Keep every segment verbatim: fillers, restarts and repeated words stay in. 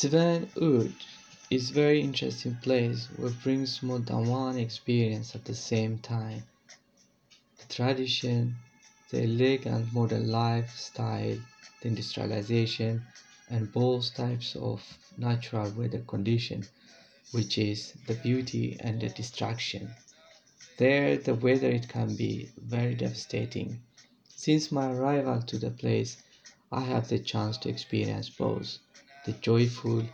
Svan Urt is a very interesting place where brings more than one experience at the same time. The tradition, the elegant modern lifestyle, the industrialization, and both types of natural weather condition, which is the beauty and the distraction. There, the weather it can be very devastating. Since my arrival to the place, I have the chance to experience both the joyful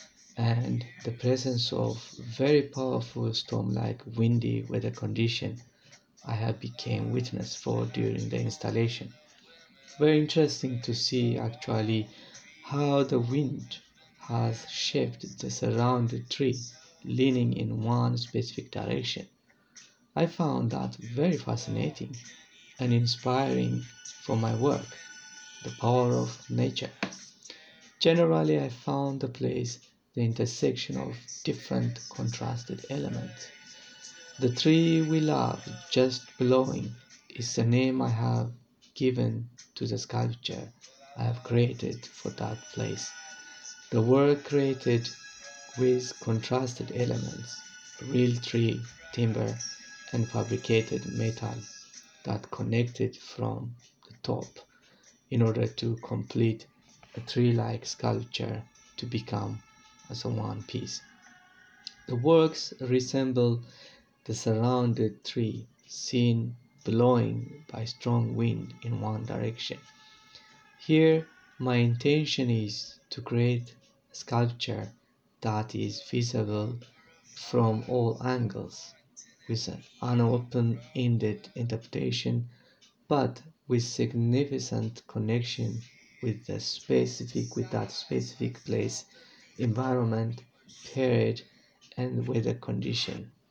and the presence of very powerful storm-like windy weather condition I have became witness for during the installation. Very interesting to see actually how the wind has shaped the surrounding tree leaning in one specific direction. I found that very fascinating and inspiring for my work, the power of nature. Generally, I found the place the intersection of different contrasted elements. The tree we love just blowing is the name I have given to the sculpture I have created for that place. The work created with contrasted elements, real tree, timber, and fabricated metal that connected from the top in order to complete a tree-like sculpture to become as a one piece. The works resemble the surrounded tree seen blowing by strong wind in one direction. Here, my intention is to create a sculpture that is visible from all angles, with an open-ended interpretation, but with significant connection with the specific with that specific place, environment, period, and weather condition.